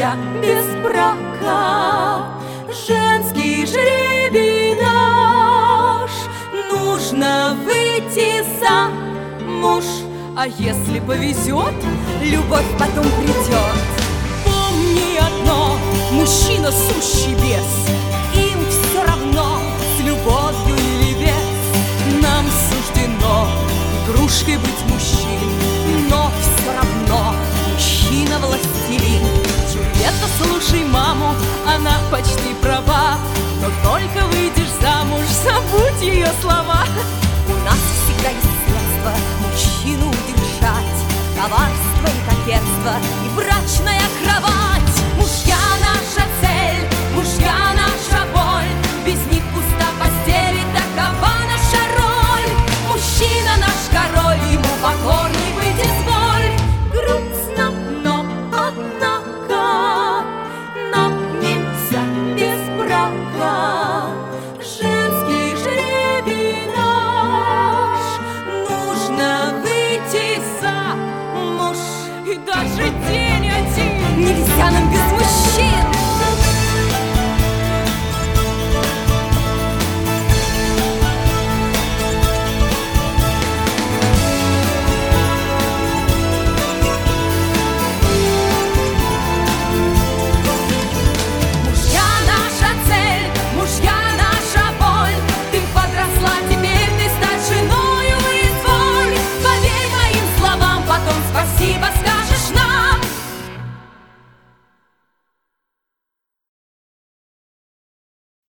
нельзя без брака. Женский жребий наш, нужно выйти замуж. А если повезет, любовь потом придет. Помни одно, мужчина сущий бес, им все равно, с любовью или без. Нам суждено игрушкой быть мужчин, но все равно мужчина властелин. Джульетта, слушай маму, она почти права, но только выйдешь замуж, забудь ее слова. У нас всегда есть средства мужчину удержать: коварство и кокетство и брачная кровать. Мужья наша цель, мужья наша боль, без них пуста постель, и такова наша роль. Мужчина наш король, ему покорный быть изволь. Грустно, но однако нам нельзя без брака. Женский жребий наш, нужно выйти замуж. И даже день один нельзя